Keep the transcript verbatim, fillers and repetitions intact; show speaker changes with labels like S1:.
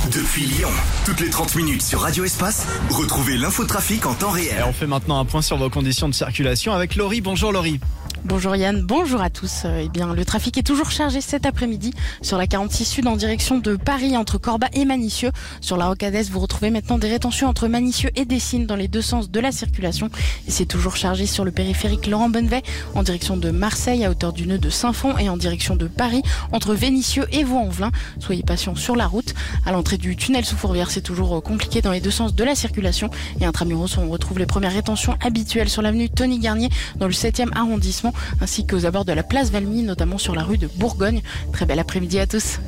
S1: Depuis Lyon, toutes les trente minutes sur Radio Espace, retrouvez l'infotrafic en temps réel.
S2: Et on fait maintenant un point sur vos conditions de circulation avec Laurie. Bonjour Laurie.
S3: Bonjour Yann, bonjour à tous. Euh, eh bien, le trafic est toujours chargé cet après-midi sur la quarante-six Sud en direction de Paris entre Corba et Manicieux. Sur la Rocadès, vous retrouvez maintenant des rétentions entre Manicieux et Dessines dans les deux sens de la circulation. Et c'est toujours chargé sur le périphérique Laurent Bonnevet en direction de Marseille à hauteur du nœud de Saint-Fond et en direction de Paris entre Vénissieux et Vaux-en-Velin. Soyez patients sur la route. À l'entrée du tunnel sous Fourvière, c'est toujours compliqué dans les deux sens de la circulation. Et intramuros, on retrouve les premières rétentions habituelles sur l'avenue Tony Garnier dans le septième arrondissement ainsi qu'aux abords de la place Valmy, notamment sur la rue de Bourgogne. Très bel après-midi à tous.